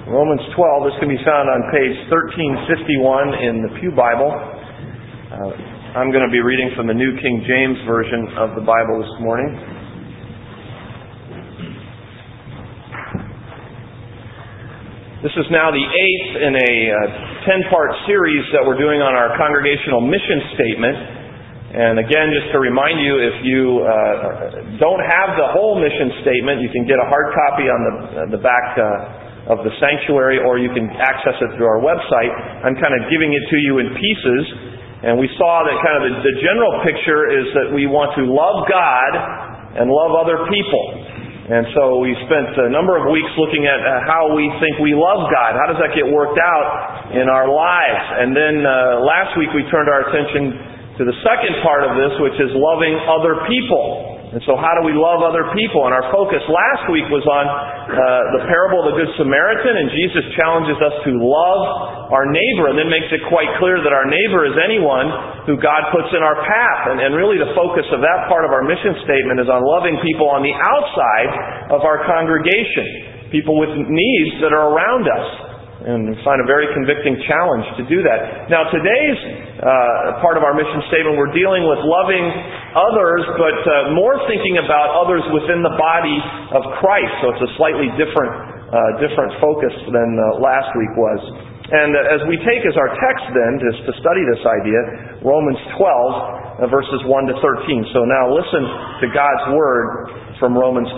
Romans 12. This can be found on page 1351 in the Pew Bible. I'm going to be reading from the New King James Version of the Bible this morning. This is now the 8th in a 10-part series that we're doing on our congregational mission statement. And again, just to remind you, if you don't have the whole mission statement, you can get a hard copy on the back of the sanctuary, or you can access it through our website. I'm kind of giving it to you in pieces. And we saw that kind of the general picture is that we want to love God and love other people. And so we spent a number of weeks looking at how we think we love God. How does that get worked out in our lives? And then last week we turned our attention to the second part of this, which is loving other people. And so how do we love other people? And our focus last week was on the parable of the Good Samaritan, and Jesus challenges us to love our neighbor, and then makes it quite clear that our neighbor is anyone who God puts in our path. And really the focus of that part of our mission statement is on loving people on the outside of our congregation, people with needs that are around us. And we find a very convicting challenge to do that. Now today's part of our mission statement, we're dealing with loving others, but more thinking about others within the body of Christ. So it's a slightly different focus than last week was. And as we take as our text then, just to study this idea, Romans 12, verses 1 to 13. So now listen to God's Word from Romans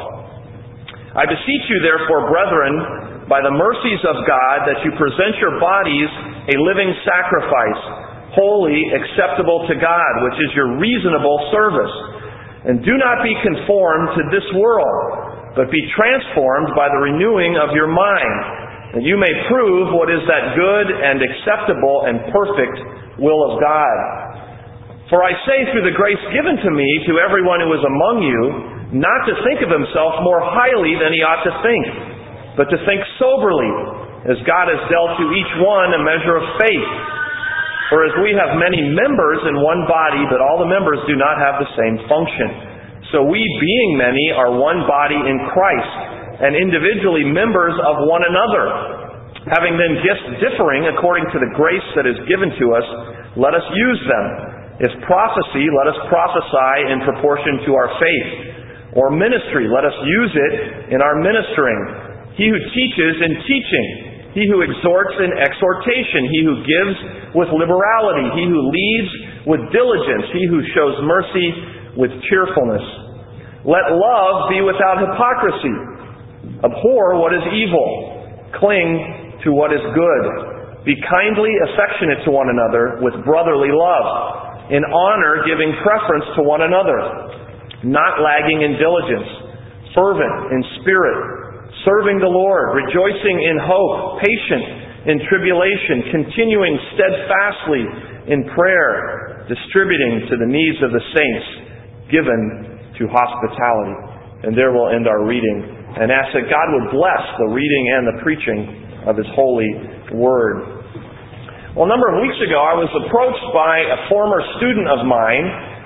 12. I beseech you therefore, brethren, by the mercies of God, that you present your bodies a living sacrifice, holy, acceptable to God, which is your reasonable service. And do not be conformed to this world, but be transformed by the renewing of your mind, that you may prove what is that good and acceptable and perfect will of God. For I say through the grace given to me to everyone who is among you, not to think of himself more highly than he ought to think, but to think soberly, as God has dealt to each one a measure of faith. For as we have many members in one body, but all the members do not have the same function. So we, being many, are one body in Christ, and individually members of one another. Having then gifts differing according to the grace that is given to us, let us use them. If prophecy, let us prophesy in proportion to our faith. Or ministry, let us use it in our ministering. He who teaches in teaching, he who exhorts in exhortation, he who gives with liberality, he who leads with diligence, he who shows mercy with cheerfulness. Let love be without hypocrisy. Abhor what is evil. Cling to what is good. Be kindly affectionate to one another with brotherly love, in honor giving preference to one another, not lagging in diligence, fervent in spirit, serving the Lord, rejoicing in hope, patient in tribulation, continuing steadfastly in prayer, distributing to the needs of the saints, given to hospitality. And there we'll end our reading, and ask that God would bless the reading and the preaching of His holy Word. Well, a number of weeks ago I was approached by a former student of mine,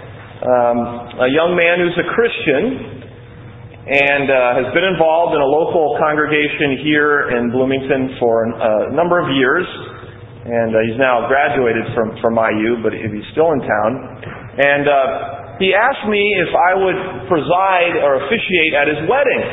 a young man who's a Christian, and has been involved in a local congregation here in Bloomington for a number of years. And he's now graduated from IU, but he's still in town. And he asked me if I would preside or officiate at his wedding.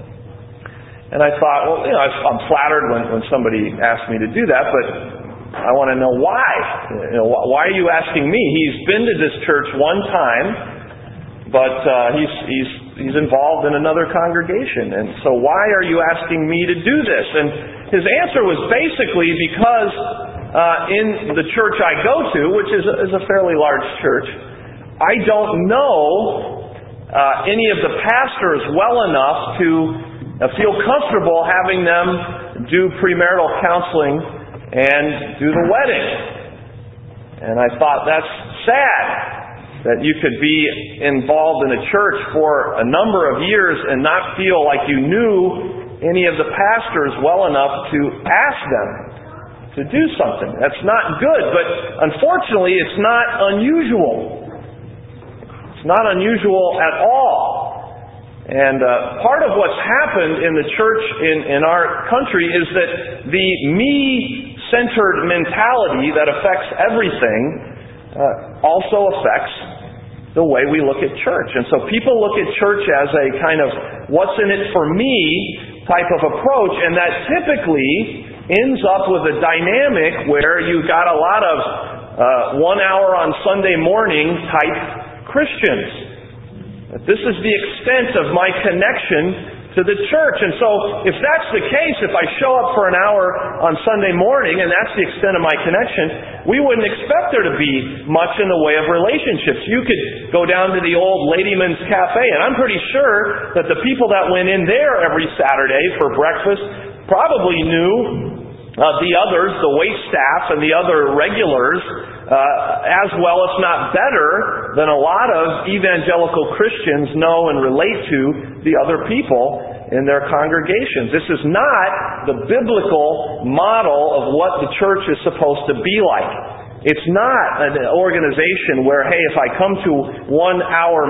And I thought, well, I'm flattered when somebody asks me to do that, but I want to know why. Why are you asking me? He's been to this church one time, but he's involved in another congregation. And so why are you asking me to do this? And his answer was basically because in the church I go to, which is a fairly large church, I don't know any of the pastors well enough to feel comfortable having them do premarital counseling and do the wedding. And I thought, that's sad, that you could be involved in a church for a number of years and not feel like you knew any of the pastors well enough to ask them to do something. That's not good, but unfortunately it's not unusual. It's not unusual at all. And part of what's happened in the church in our country is that the me-centered mentality that affects everything also affects the way we look at church. And so people look at church as a kind of what's in it for me type of approach, and that typically ends up with a dynamic where you've got a lot of 1 hour on Sunday morning type Christians. This is the extent of my connection to the church. And so, if that's the case, if I show up for an hour on Sunday morning and that's the extent of my connection, we wouldn't expect there to be much in the way of relationships. You could go down to the old Ladyman's Cafe, and I'm pretty sure that the people that went in there every Saturday for breakfast probably knew the others, the waitstaff and the other regulars, as well, if not better, than a lot of evangelical Christians know and relate to the other people in their congregations. This is not the biblical model of what the church is supposed to be like. It's not an organization where, hey, if I come to 1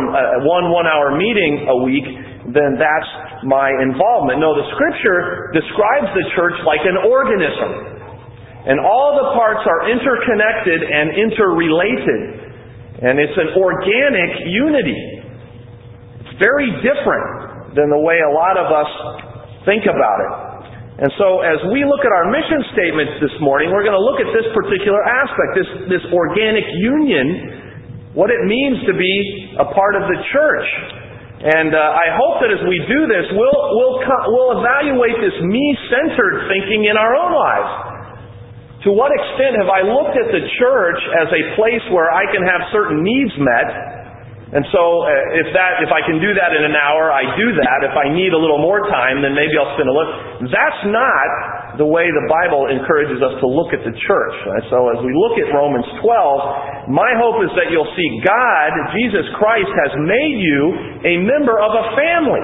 hour meeting a week, then that's my involvement. No, the Scripture describes the church like an organism. And all the parts are interconnected and interrelated. And it's an organic unity. It's very different than the way a lot of us think about it. And so as we look at our mission statements this morning, we're going to look at this particular aspect, this organic union, what it means to be a part of the church. And I hope that as we do this, we'll evaluate this me-centered thinking in our own lives. To what extent have I looked at the church as a place where I can have certain needs met? And so if I can do that in an hour, I do that. If I need a little more time, then maybe I'll spend a little. That's not the way the Bible encourages us to look at the church. So as we look at Romans 12, my hope is that you'll see God, Jesus Christ, has made you a member of a family.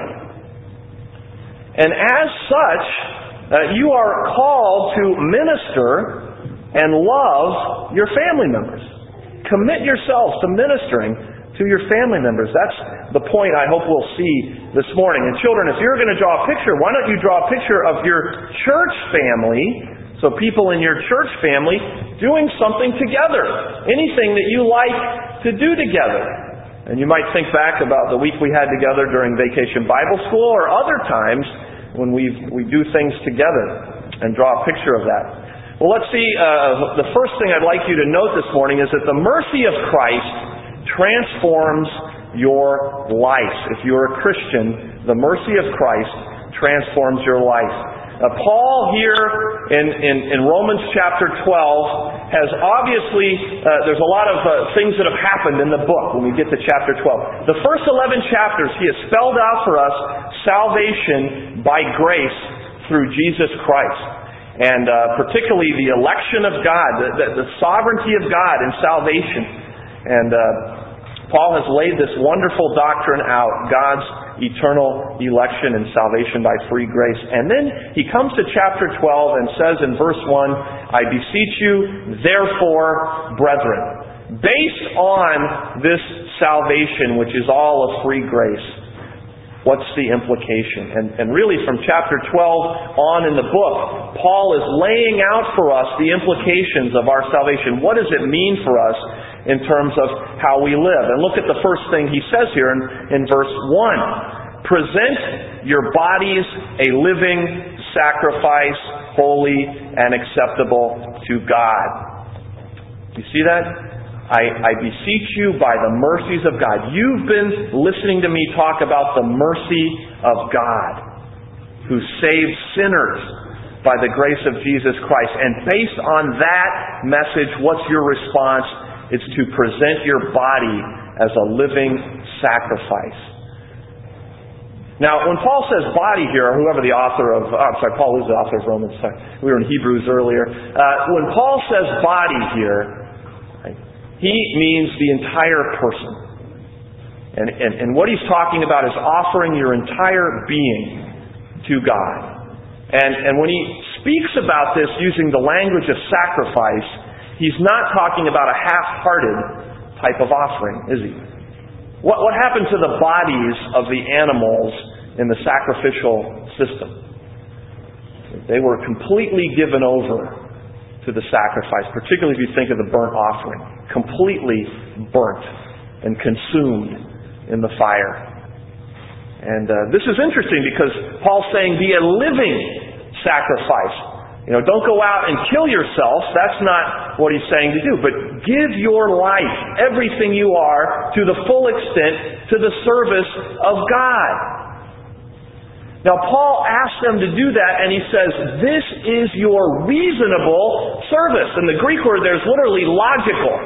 And as such, you are called to minister and love your family members. Commit yourselves to ministering to your family members. That's the point I hope we'll see this morning. And children, if you're going to draw a picture, why don't you draw a picture of your church family, so people in your church family doing something together. Anything that you like to do together. And you might think back about the week we had together during Vacation Bible School, or other times when we do things together, and draw a picture of that. Well, let's see. The first thing I'd like you to note this morning is that the mercy of Christ transforms your life. If you're a Christian, the mercy of Christ transforms your life. Paul here in Romans chapter 12 has obviously, there's a lot of things that have happened in the book when we get to chapter 12. The first 11 chapters, he has spelled out for us salvation by grace through Jesus Christ. And particularly the election of God, the sovereignty of God in salvation. And Paul has laid this wonderful doctrine out, God's eternal election and salvation by free grace. And then he comes to chapter 12 and says in verse 1, I beseech you, therefore, brethren, based on this salvation, which is all of free grace, what's the implication? And really from chapter 12 on in the book, Paul is laying out for us the implications of our salvation. What does it mean for us in terms of how we live? And look at the first thing he says here in verse 1. Present your bodies a living sacrifice, holy and acceptable to God. You see that? I beseech you by the mercies of God. You've been listening to me talk about the mercy of God, who saves sinners by the grace of Jesus Christ. And based on that message, what's your response? It's to present your body as a living sacrifice. Now, when Paul says body here, or whoever the author of, Paul is the author of Romans. We were in Hebrews earlier. When Paul says body here, he means the entire person. And what he's talking about is offering your entire being to God. And when he speaks about this using the language of sacrifice, he's not talking about a half-hearted type of offering, is he? What happened to the bodies of the animals in the sacrificial system? They were completely given over to the sacrifice, particularly if you think of the burnt offering. Completely burnt and consumed in the fire. And this is interesting because Paul's saying, be a living sacrifice. Don't go out and kill yourself. That's not what he's saying to do. But give your life, everything you are, to the full extent, to the service of God. Now, Paul asks them to do that, and he says, this is your reasonable service. In the Greek word, there's literally logical.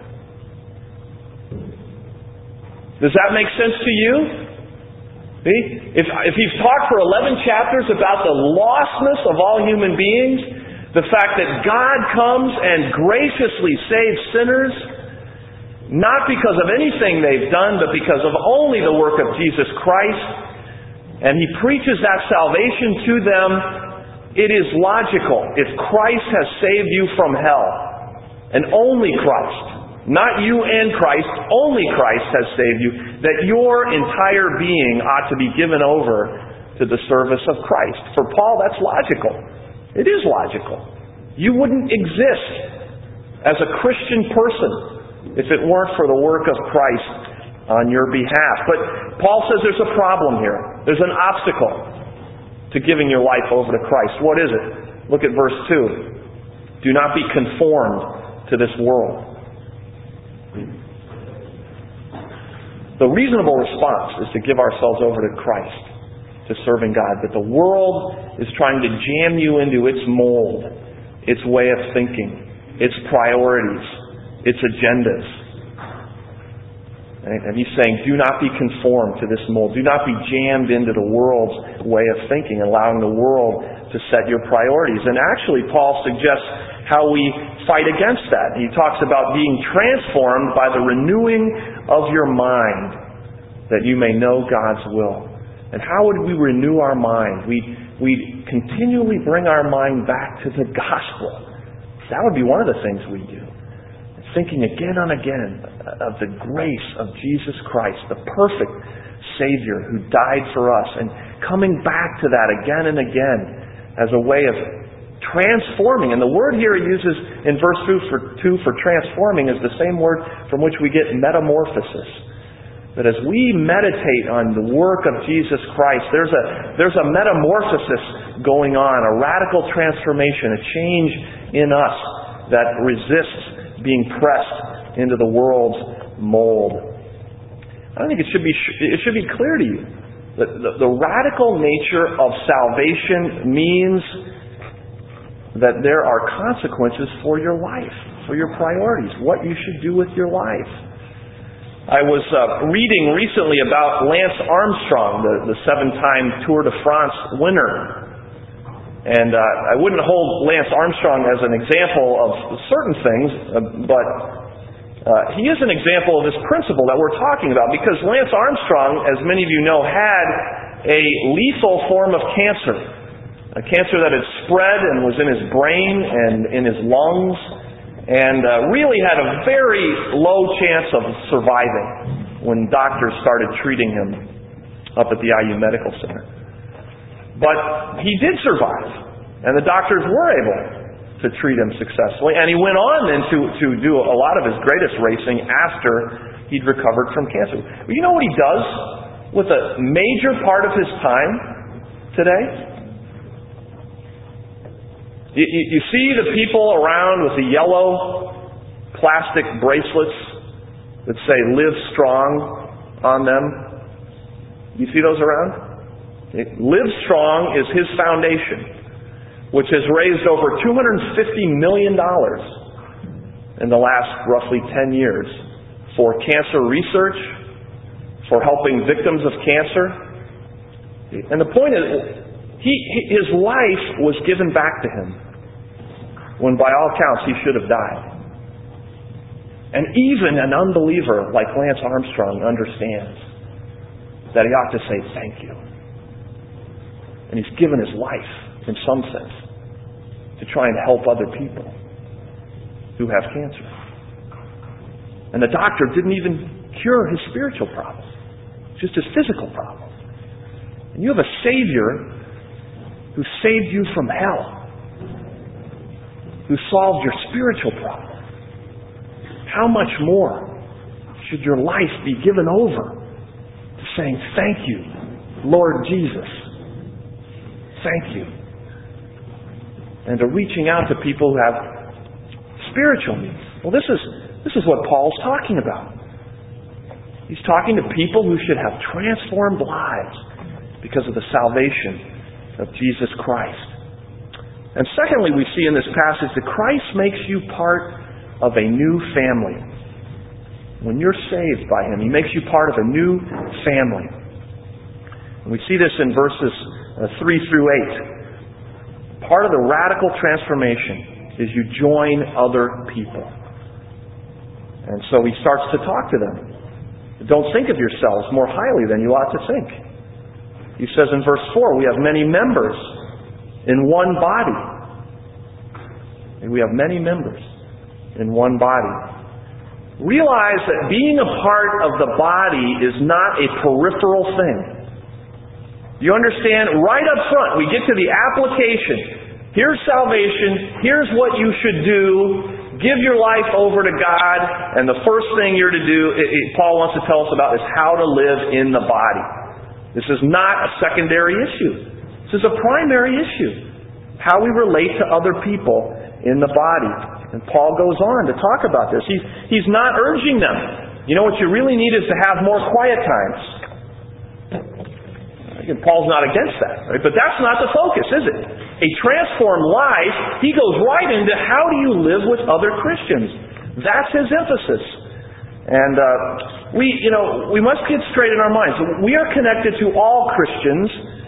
Does that make sense to you? See? If he's talked for 11 chapters about the lostness of all human beings, the fact that God comes and graciously saves sinners, not because of anything they've done, but because of only the work of Jesus Christ, and he preaches that salvation to them, it is logical. If Christ has saved you from hell, and only Christ, not you and Christ, only Christ has saved you, that your entire being ought to be given over to the service of Christ. For Paul, that's logical. It is logical. You wouldn't exist as a Christian person if it weren't for the work of Christ on your behalf. But Paul says there's a problem here. There's an obstacle to giving your life over to Christ. What is it? Look at verse 2. Do not be conformed to this world. The reasonable response is to give ourselves over to Christ, to serving God. But the world is trying to jam you into its mold, its way of thinking, its priorities, its agendas. And he's saying, do not be conformed to this mold. Do not be jammed into the world's way of thinking, allowing the world to set your priorities. And actually, Paul suggests how we fight against that. He talks about being transformed by the renewing of your mind, that you may know God's will. And how would we renew our mind? We continually bring our mind back to the gospel. That would be one of the things we do. Thinking again and again of the grace of Jesus Christ, the perfect Savior who died for us, and coming back to that again and again as a way of transforming. And the word here he uses in verse 2 for transforming is the same word from which we get metamorphosis. That as we meditate on the work of Jesus Christ, there's a metamorphosis going on, a radical transformation, a change in us that resists being pressed into the world's mold. I think it should be clear to you that the radical nature of salvation means that there are consequences for your life, for your priorities, what you should do with your life. I was reading recently about Lance Armstrong, the 7-time Tour de France winner. And I wouldn't hold Lance Armstrong as an example of certain things, but he is an example of this principle that we're talking about, because Lance Armstrong, as many of you know, had a lethal form of cancer. A cancer that had spread and was in his brain and in his lungs, and really had a very low chance of surviving when doctors started treating him up at the IU Medical Center. But he did survive, and the doctors were able to treat him successfully, and he went on then to do a lot of his greatest racing after he'd recovered from cancer. But you know what he does with a major part of his time today? You see the people around with the yellow plastic bracelets that say "Live Strong" on them. You see those around? Live Strong is his foundation, which has raised over $250 million in the last roughly 10 years for cancer research, for helping victims of cancer. And the point is, his life was given back to him when by all counts he should have died. And even an unbeliever like Lance Armstrong understands that he ought to say thank you. And he's given his life, in some sense, to try and help other people who have cancer. And the doctor didn't even cure his spiritual problem. It's just his physical problem. And you have a Savior who saved you from hell, who solved your spiritual problem. How much more should your life be given over to saying, thank you, Lord Jesus. Thank you. And to reaching out to people who have spiritual needs. Well, this is what Paul's talking about. He's talking to people who should have transformed lives because of the salvation of Jesus Christ. And secondly, we see in this passage that Christ makes you part of a new family. When you're saved by Him, He makes you part of a new family. And we see this in verses 3 through 8. Part of the radical transformation is you join other people. And so He starts to talk to them. Don't think of yourselves more highly than you ought to think. He says in verse 4, we have many members in one body. And we have many members in one body. Realize that being a part of the body is not a peripheral thing. You understand? Right up front, we get to the application. Here's salvation. Here's what you should do. Give your life over to God. And the first thing you're to do, Paul wants to tell us about, is how to live in the body. This is not a secondary issue. This is a primary issue. How we relate to other people in the body. And Paul goes on to talk about this. He's not urging them. You know what you really need is to have more quiet times. Again, Paul's not against that, right? But that's not the focus, is it? A transformed life, he goes right into how do you live with other Christians. That's his emphasis. And we must get straight in our minds. We are connected to all Christians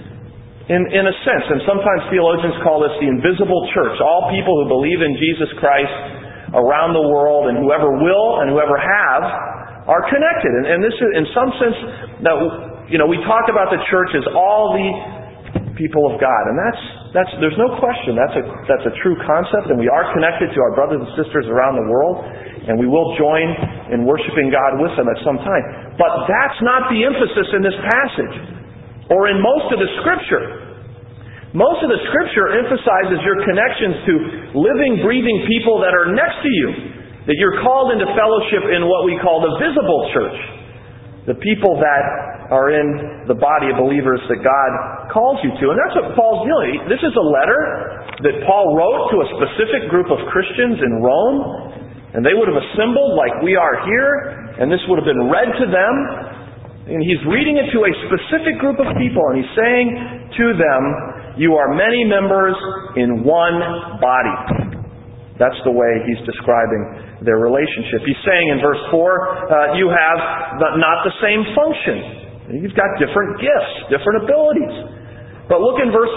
in a sense, and sometimes theologians call this the invisible church. All people who believe in Jesus Christ around the world, and whoever will and whoever have, are connected. And this is, in some sense, that we talk about the church as all the people of God, and that's there's no question that's a true concept, and we are connected to our brothers and sisters around the world, and we will join in worshiping God with them at some time. But that's not the emphasis in this passage, or in most of the Scripture. Most of the Scripture emphasizes your connections to living, breathing people that are next to you, that you're called into fellowship in what we call the visible church, the people that are in the body of believers that God calls you to. And that's what Paul's doing. This is a letter that Paul wrote to a specific group of Christians in Rome, and they would have assembled like we are here, and this would have been read to them. And he's reading it to a specific group of people, and he's saying to them, you are many members in one body. That's the way he's describing their relationship. He's saying in verse 4, you have not the same function. You've got different gifts, different abilities. But look in verse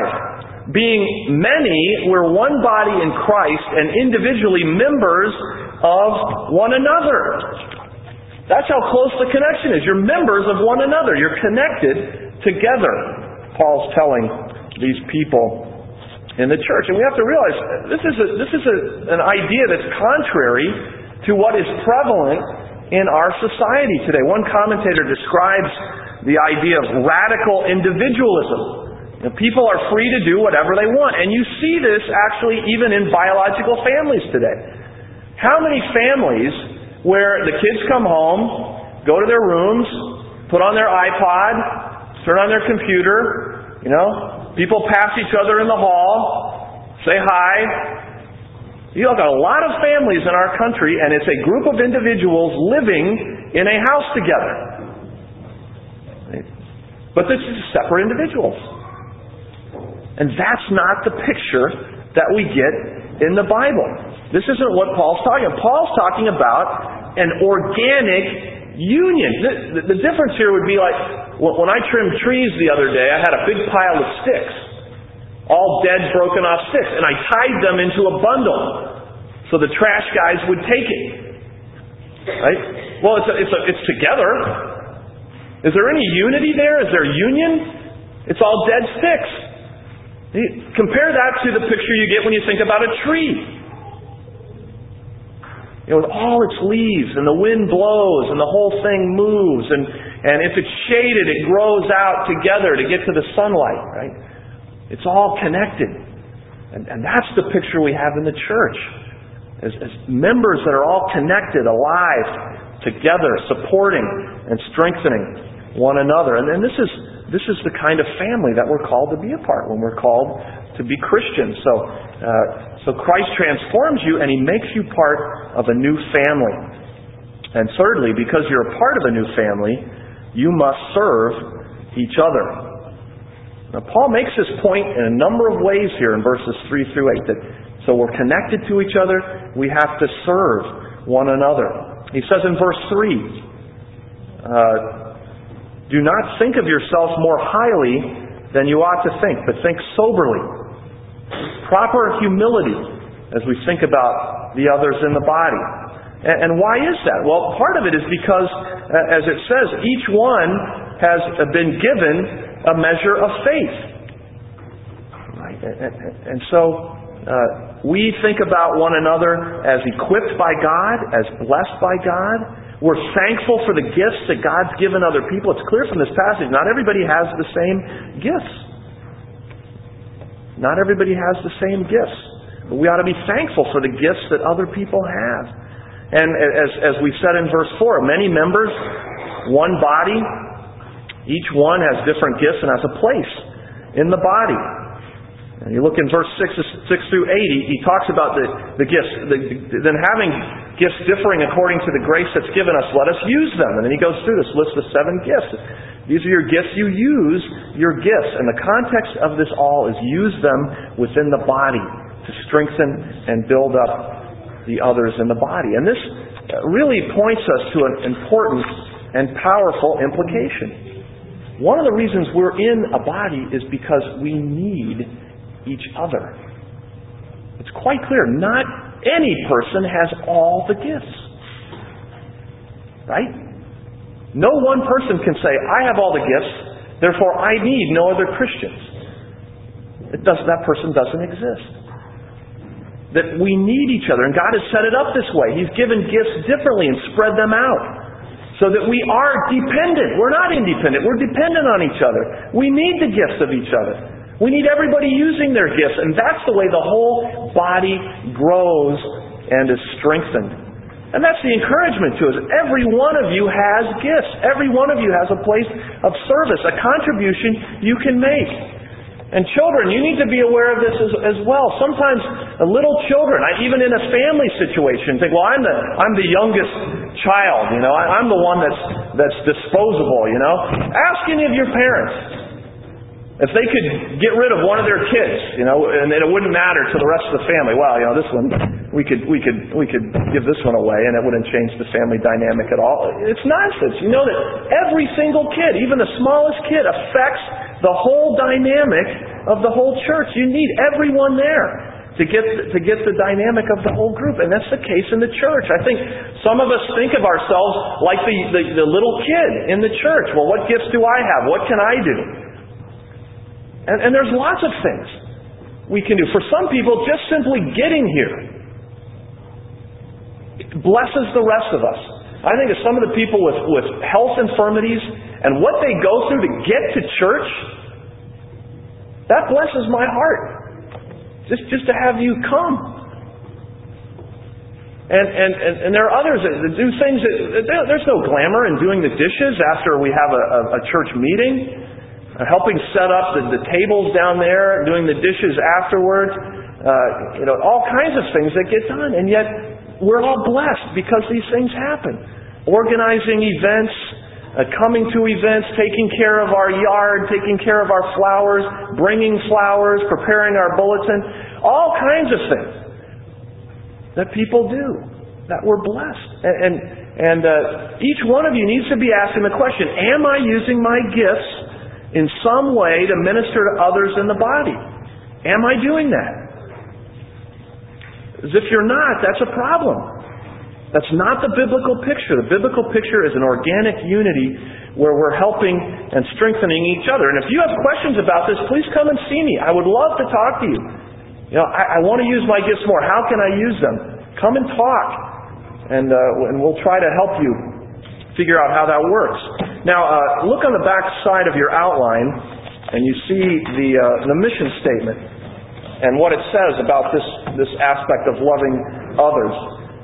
5. Being many, we're one body in Christ and individually members of one another. That's how close the connection is. You're members of one another. You're connected together. Paul's telling these people in the church. And we have to realize this is an idea that's contrary to what is prevalent in our society today. One commentator describes the idea of radical individualism. People are free to do whatever they want. And you see this actually even in biological families today. How many families where the kids come home, go to their rooms, put on their iPod, turn on their computer, people pass each other in the hall, say hi. You've got a lot of families in our country, and it's a group of individuals living in a house together. But this is separate individuals. And that's not the picture that we get in the Bible. This isn't what Paul's talking about. Paul's talking about an organic union. The difference here would be like, when I trimmed trees the other day, I had a big pile of sticks. All dead, broken off sticks. And I tied them into a bundle so the trash guys would take it. Right? Well, it's together. Is there any unity there? Is there union? It's all dead sticks. Compare that to the picture you get when you think about a tree. With all its leaves, and the wind blows, and the whole thing moves, and if it's shaded, it grows out together to get to the sunlight, right? It's all connected. And that's the picture we have in the church. As members that are all connected, alive, together, supporting and strengthening one another. And this is the kind of family that we're called to be a part when we're called to be Christians. So Christ transforms you and He makes you part of a new family. And thirdly, because you're a part of a new family, you must serve each other. Now, Paul makes this point in a number of ways here in verses 3 through 8. That so we're connected to each other, we have to serve one another. He says in verse 3, do not think of yourself more highly than you ought to think, but think soberly. Proper humility as we think about the others in the body. And why is that? Well, part of it is because, as it says, each one has been given a measure of faith. Right? And so we think about one another as equipped by God, as blessed by God. We're thankful for the gifts that God's given other people. It's clear from this passage, not everybody has the same gifts. Not everybody has the same gifts. But we ought to be thankful for the gifts that other people have. And as we said in verse 4, many members, one body, each one has different gifts and has a place in the body. And you look in verse 6 through 8, he talks about the gifts. Then having gifts differing according to the grace that's given us, let us use them. And then he goes through this list of 7 gifts. These are your gifts. You use your gifts. And the context of this all is use them within the body to strengthen and build up the others in the body. And this really points us to an important and powerful implication. One of the reasons we're in a body is because we need each other. It's quite clear. Not any person has all the gifts. Right? No one person can say, I have all the gifts, therefore I need no other Christians. That person doesn't exist. That we need each other, and God has set it up this way. He's given gifts differently and spread them out so that we are dependent. We're not independent. We're dependent on each other. We need the gifts of each other. We need everybody using their gifts, and that's the way the whole body grows and is strengthened. And that's the encouragement to us. Every one of you has gifts. Every one of you has a place of service, a contribution you can make. And children, you need to be aware of this as well. Sometimes little children, even in a family situation, think, well, I'm the youngest child, I'm the one that's disposable, Ask any of your parents if they could get rid of one of their kids, and it wouldn't matter to the rest of the family. Well, this one we could give this one away, and it wouldn't change the family dynamic at all. It's nonsense. You know that every single kid, even the smallest kid, affects the whole dynamic of the whole church. You need everyone there to get the dynamic of the whole group, and that's the case in the church. I think some of us think of ourselves like the little kid in the church. Well, what gifts do I have? What can I do? And there's lots of things we can do. For some people, just simply getting here blesses the rest of us. I think of some of the people with health infirmities and what they go through to get to church, that blesses my heart. Just to have you come. And there are others that do things there's no glamour in doing the dishes after we have a church meeting. Helping set up the tables down there, doing the dishes afterwards, all kinds of things that get done. And yet, we're all blessed because these things happen. Organizing events, coming to events, taking care of our yard, taking care of our flowers, bringing flowers, preparing our bulletin, all kinds of things that people do, that we're blessed. And each one of you needs to be asking the question, am I using my gifts in some way to minister to others in the body? Am I doing that? As if you're not, that's a problem. That's not the biblical picture. The biblical picture is an organic unity where we're helping and strengthening each other. And if you have questions about this, please come and see me. I would love to talk to you. I want to use my gifts more. How can I use them? Come and talk. And we'll try to help you figure out how that works. Now, look on the back side of your outline, and you see the mission statement and what it says about this aspect of loving others.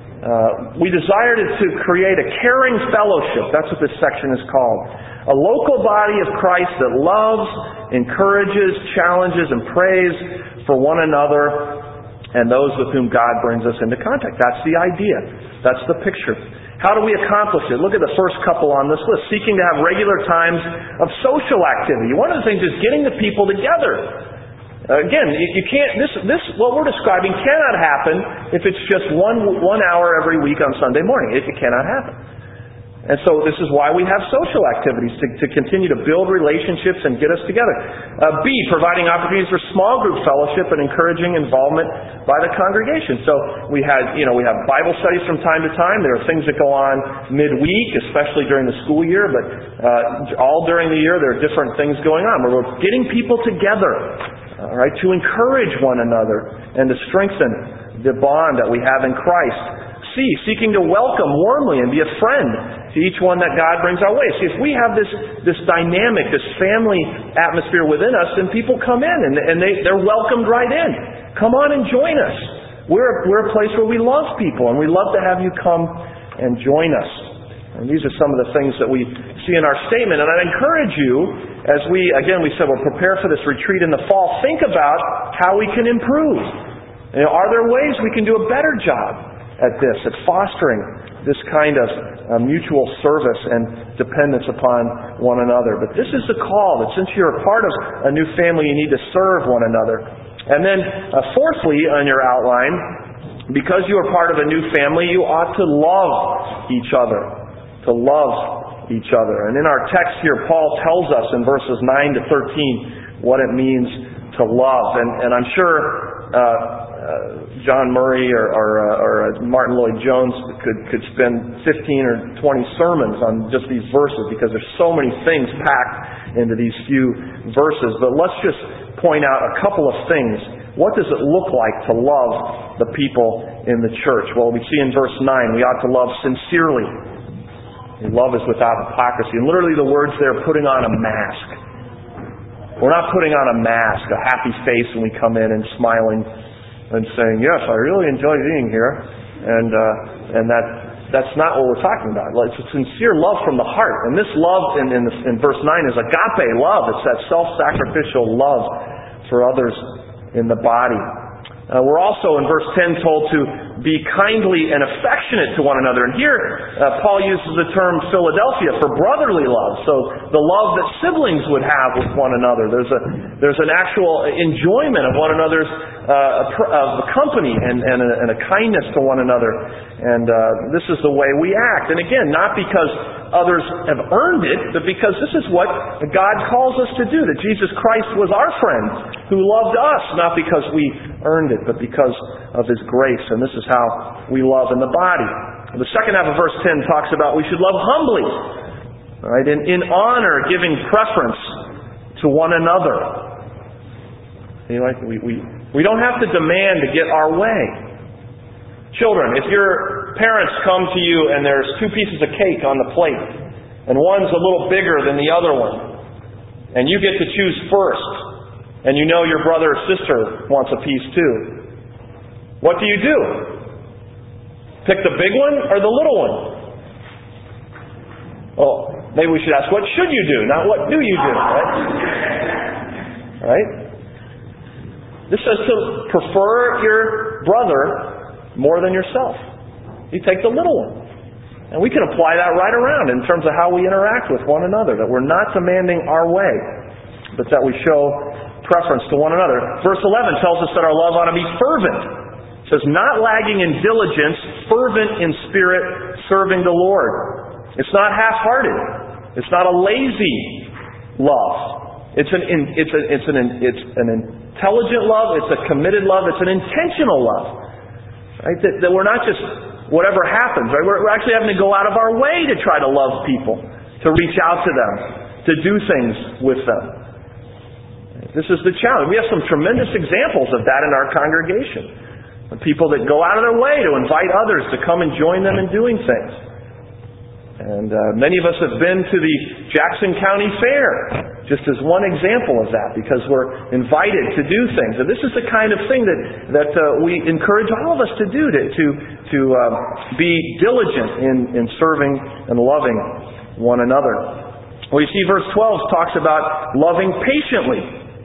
We desired it to create a caring fellowship. That's what this section is called. A local body of Christ that loves, encourages, challenges, and prays for one another and those with whom God brings us into contact. That's the idea. That's the picture. How do we accomplish it? Look at the first couple on this list. Seeking to have regular times of social activity. One of the things is getting the people together. Again, you can't. This what we're describing cannot happen if it's just one hour every week on Sunday morning. It cannot happen. And so this is why we have social activities, to continue to build relationships and get us together. B, providing opportunities for small group fellowship and encouraging involvement by the congregation. So we have Bible studies from time to time. There are things that go on midweek, especially during the school year, but all during the year there are different things going on where we're getting people together, all right, to encourage one another and to strengthen the bond that we have in Christ. C, seeking to welcome warmly and be a friend to each one that God brings our way. See, if we have this dynamic, this family atmosphere within us, then people come in and they're welcomed right in. Come on and join us. We're a place where we love people, and we love to have you come and join us. And these are some of the things that we see in our statement. And I'd encourage you, as we said, we'll prepare for this retreat in the fall, think about how we can improve. Are there ways we can do a better job at fostering this kind of mutual service and dependence upon one another? But this is the call, that since you're a part of a new family, you need to serve one another. And then fourthly, on your outline, because you are part of a new family, you ought to love each other. To love each other. And in our text here, Paul tells us in verses 9 to 13 what it means to love. And I'm sure John Murray or Martin Lloyd-Jones could spend 15 or 20 sermons on just these verses, because there's so many things packed into these few verses. But let's just point out a couple of things. What does it look like to love the people in the church? Well, we see in verse 9, we ought to love sincerely. Love is without hypocrisy. And literally the words there, putting on a mask. We're not putting on a mask, a happy face when we come in and smiling and saying, yes, I really enjoy being here. And that's not what we're talking about. It's a sincere love from the heart. And this love in verse 9 is agape love. It's that self-sacrificial love for others in the body. We're also in verse 10 told to be kindly and affectionate to one another. And here Paul uses the term Philadelphia for brotherly love. So the love that siblings would have with one another. There's an actual enjoyment of one another's of company and a kindness to one another. And this is the way we act. And again, not because others have earned it, but because this is what God calls us to do. That Jesus Christ was our friend who loved us, not because we earned it, but because of His grace. And this is how we love in the body. The second half of verse 10 talks about we should love humbly, right? In honor, giving preference to one another. We don't have to demand to get our way. Children, if your parents come to you and there's 2 pieces of cake on the plate, and one's a little bigger than the other one, and you get to choose first, and you know your brother or sister wants a piece too, what do you do? Pick the big one or the little one? Well, maybe we should ask, what should you do? Not what do you do, right? Right? This says to prefer your brother more than yourself. You take the little one. And we can apply that right around in terms of how we interact with one another. That we're not demanding our way, but that we show preference to one another. Verse 11 tells us that our love ought to be fervent. It says, not lagging in diligence, fervent in spirit, serving the Lord. It's not half-hearted. It's not a lazy love. It's an intelligent love. It's a committed love. It's an intentional love. Right? That we're not just whatever happens. Right? We're actually having to go out of our way to try to love people, to reach out to them, to do things with them. This is the challenge. We have some tremendous examples of that in our congregation. People that go out of their way to invite others to come and join them in doing things. And many of us have been to the Jackson County Fair, just as one example of that, because we're invited to do things. And this is the kind of thing that we encourage all of us to do, to be diligent in serving and loving one another. Well, you see, verse 12 talks about loving patiently.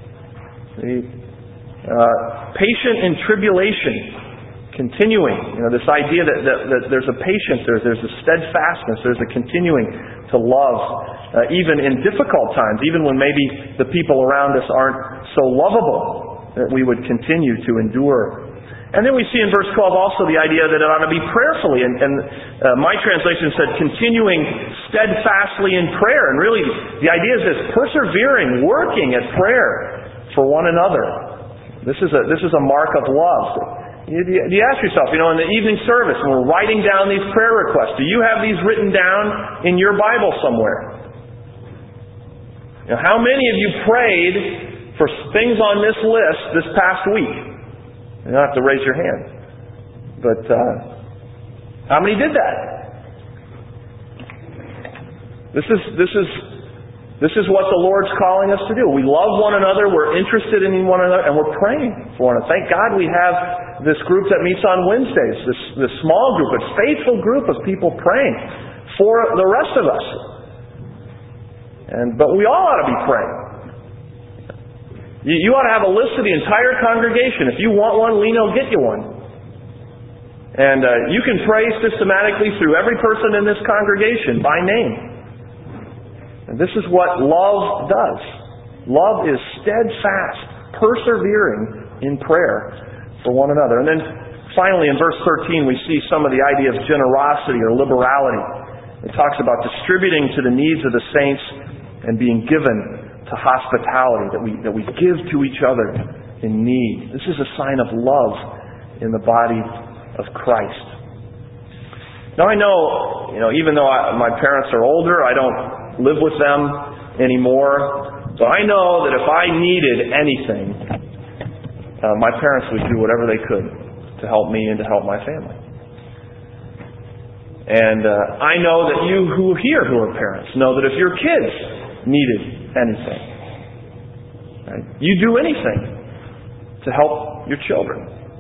Patient in tribulation, continuing. This idea that there's a patience, there's a steadfastness, there's a continuing to love, even in difficult times, even when maybe the people around us aren't so lovable, that we would continue to endure. And then we see in verse 12 also the idea that it ought to be prayerfully. And my translation said continuing steadfastly in prayer. And really, the idea is this: persevering, working at prayer for one another. This is a mark of love. You ask yourself, in the evening service, when we're writing down these prayer requests, do you have these written down in your Bible somewhere? How many of you prayed for things on this list this past week? You don't have to raise your hand. But how many did that? This is what the Lord's calling us to do. We love one another, we're interested in one another, and we're praying for one another. Thank God we have this group that meets on Wednesdays, this small group, a faithful group of people praying for the rest of us. But we all ought to be praying. You ought to have a list of the entire congregation. If you want one, Lino will get you one. And you can pray systematically through every person in this congregation by name. And this is what love does. Love is steadfast, persevering in prayer for one another. And then finally in verse 13 we see some of the idea of generosity or liberality. It talks about distributing to the needs of the saints and being given to hospitality, that we give to each other in need. This is a sign of love in the body of Christ. Now I know, even though my parents are older, I don't live with them anymore. So I know that if I needed anything, my parents would do whatever they could to help me and to help my family. And I know that you who are parents know that if your kids needed anything, right, you do anything to help your children.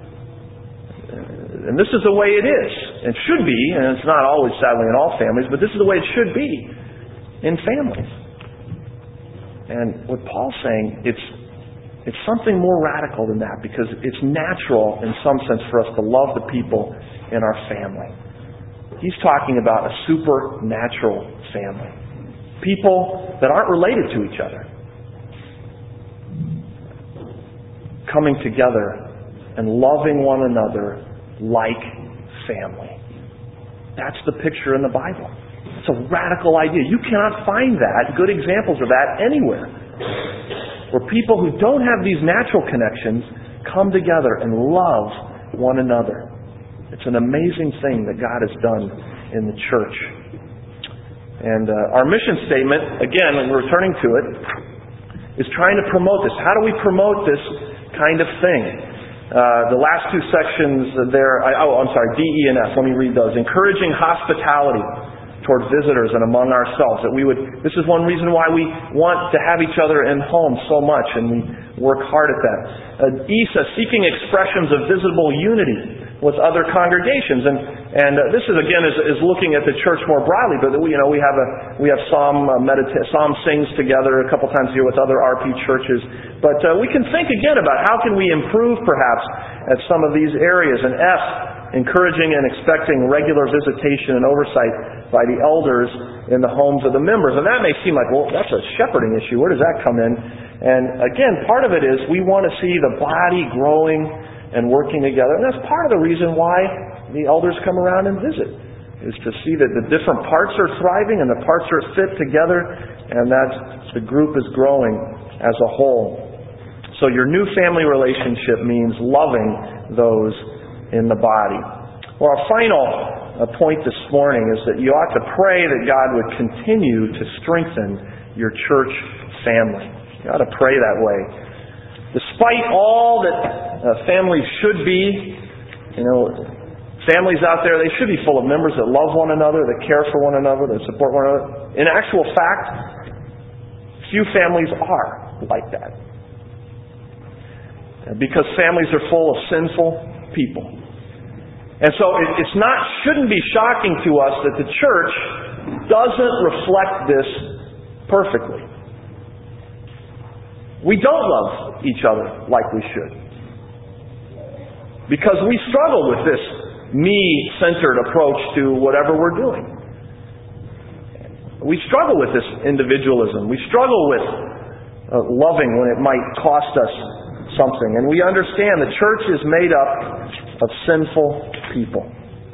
And this is the way it is. It should be, and it's not always, sadly, in all families, but this is the way it should be in families. And what Paul's saying, it's something more radical than that, because it's natural in some sense for us to love the people in our family. He's talking about a supernatural family. People that aren't related to each other, coming together and loving one another like family. That's the picture in the Bible. It's a radical idea. You cannot find good examples of that anywhere. Where people who don't have these natural connections come together and love one another. It's an amazing thing that God has done in the church. And our mission statement, again, and we're returning to it, is trying to promote this. How do we promote this kind of thing? The last two sections there, D, E, and F. Let me read those. Encouraging hospitality toward visitors and among ourselves. This is one reason why we want to have each other in homes so much, and we work hard at that. E says seeking expressions of visible unity with other congregations, and this is again is looking at the church more broadly. But we have psalm sings together a couple times a year with other RP churches. But we can think again about how can we improve perhaps at some of these areas. And F, encouraging and expecting regular visitation and oversight by the elders in the homes of the members. And that may seem like, well, that's a shepherding issue. Where does that come in? And again, part of it is we want to see the body growing and working together. And that's part of the reason why the elders come around and visit, is to see that the different parts are thriving and the parts are fit together, and that the group is growing as a whole. So your new family relationship means loving those in the body. Well, our final point this morning is that you ought to pray that God would continue to strengthen your church family. You ought to pray that way. Despite all that families should be Families out there, they should be full of members that love one another, that care for one another, that support one another. In actual fact, few families are like that. Because families are full of sinful people. And so it shouldn't be shocking to us that the church doesn't reflect this perfectly. We don't love each other like we should. Because we struggle with this me-centered approach to whatever we're doing. We struggle with this individualism. We struggle with loving when it might cost us something. And we understand the church is made up of sinful people.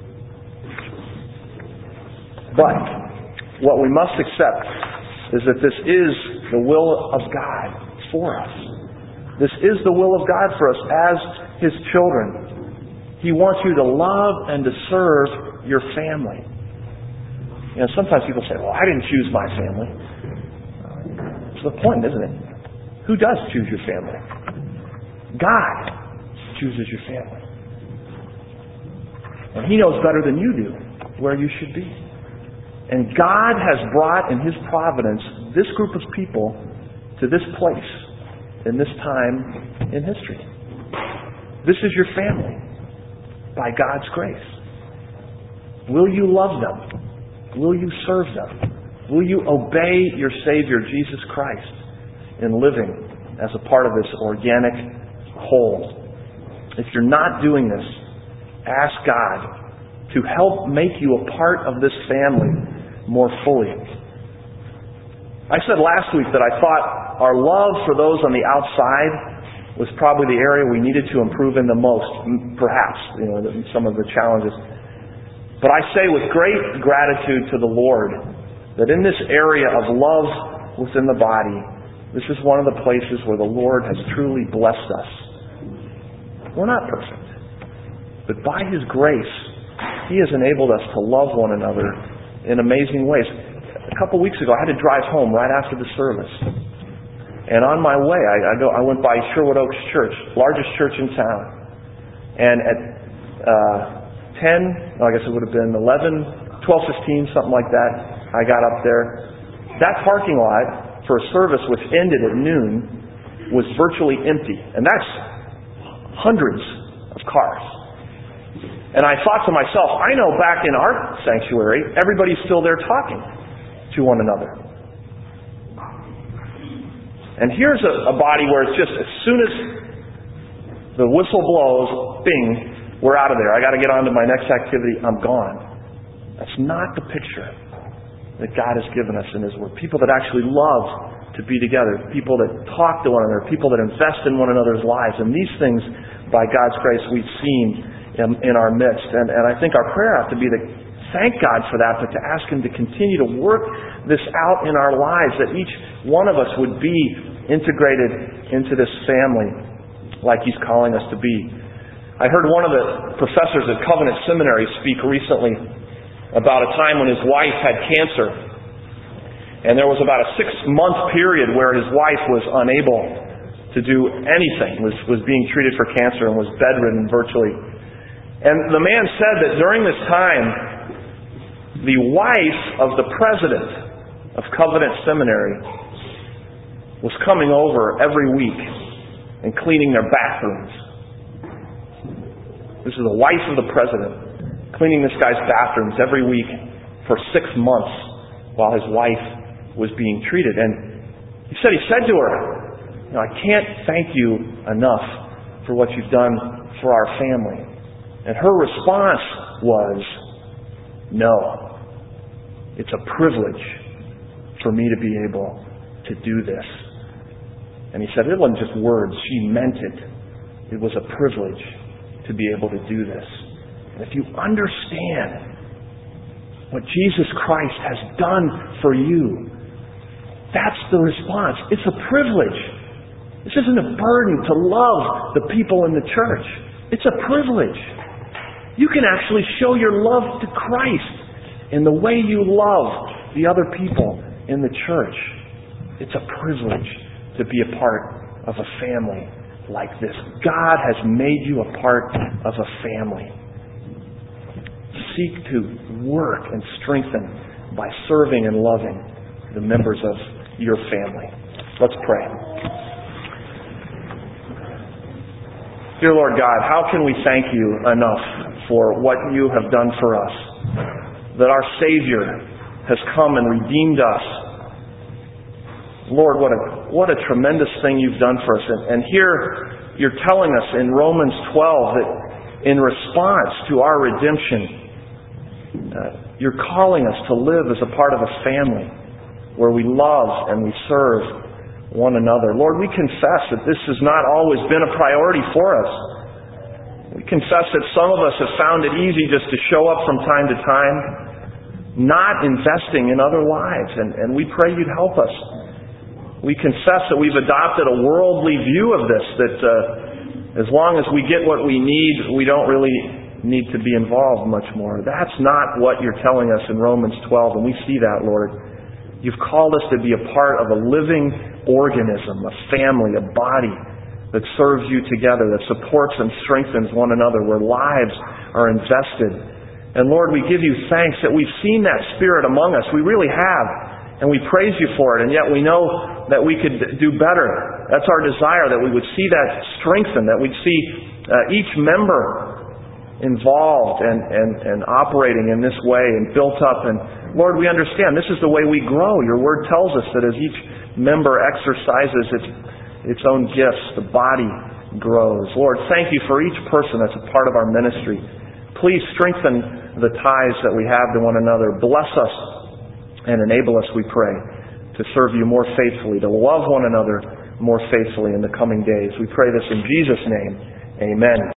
But what we must accept is that this is the will of God for us. This is the will of God for us as His children. He wants you to love and to serve your family. Sometimes people say, well, I didn't choose my family. It's the point, isn't it? Who does choose your family? God chooses your family. And He knows better than you do where you should be. And God has brought in His providence this group of people to this place in this time in history. This is your family by God's grace. Will you love them? Will you serve them? Will you obey your Savior, Jesus Christ, in living as a part of this organic whole? If you're not doing this, ask God to help make you a part of this family more fully. I said last week that I thought our love for those on the outside was probably the area we needed to improve in the most, perhaps, some of the challenges. But I say with great gratitude to the Lord that in this area of love within the body, this is one of the places where the Lord has truly blessed us. We're not perfect, but by His grace, He has enabled us to love one another in amazing ways. A couple weeks ago, I had to drive home right after the service. And on my way, I went by Sherwood Oaks Church, largest church in town. And at 12:15, something like that, I got up there. That parking lot for a service which ended at noon was virtually empty. And that's hundreds of cars. And I thought to myself, I know back in our sanctuary, everybody's still there talking to one another. And here's a body where it's just as soon as the whistle blows, bing, we're out of there. I got to get on to my next activity. I'm gone. That's not the picture that God has given us in His Word. People that actually love to be together. People that talk to one another. People that invest in one another's lives. And these things, by God's grace, we've seen in our midst. And I think our prayer has to be to thank God for that, but to ask Him to continue to work this out in our lives, that each one of us would be integrated into this family like He's calling us to be. I heard one of the professors at Covenant Seminary speak recently about a time when his wife had cancer. And there was about a 6-month period where his wife was unable to do anything, was being treated for cancer and was bedridden virtually. And the man said that during this time, the wife of the president of Covenant Seminary was coming over every week and cleaning their bathrooms. This is the wife of the president cleaning this guy's bathrooms every week for 6 months while his wife was being treated. And he said to her, I can't thank you enough for what you've done for our family. And her response was, no. It's a privilege for me to be able to do this. And he said it wasn't just words, she meant it. It was a privilege to be able to do this. And if you understand what Jesus Christ has done for you, that's the response. It's a privilege. This isn't a burden to love the people in the church. It's a privilege. You can actually show your love to Christ in the way you love the other people in the church. It's a privilege to be a part of a family like this. God has made you a part of a family. Seek to work and strengthen by serving and loving the members of your family. Let's pray. Dear Lord God, how can we thank you enough for what you have done for us? That our Savior has come and redeemed us. Lord, what a tremendous thing you've done for us. And here you're telling us in Romans 12 that in response to our redemption, you're calling us to live as a part of a family where we love and we serve one another. Lord, we confess that this has not always been a priority for us. We confess that some of us have found it easy just to show up from time to time, not investing in other lives. And we pray you'd help us. We confess that we've adopted a worldly view of this, that as long as we get what we need, we don't really need to be involved much more. That's not what you're telling us in Romans 12, and we see that, Lord. You've called us to be a part of a living organism, a family, a body that serves you together, that supports and strengthens one another, where lives are invested. And Lord, we give you thanks that we've seen that Spirit among us. We really have. And we praise you for it, and yet we know that we could do better. That's our desire, that we would see that strengthened, that we'd see each member involved and operating in this way and built up. And Lord, we understand this is the way we grow. Your Word tells us that as each member exercises its own gifts, the body grows. Lord, thank you for each person that's a part of our ministry. Please strengthen the ties that we have to one another. Bless us and enable us, we pray, to serve you more faithfully, to love one another more faithfully in the coming days. We pray this in Jesus' name. Amen.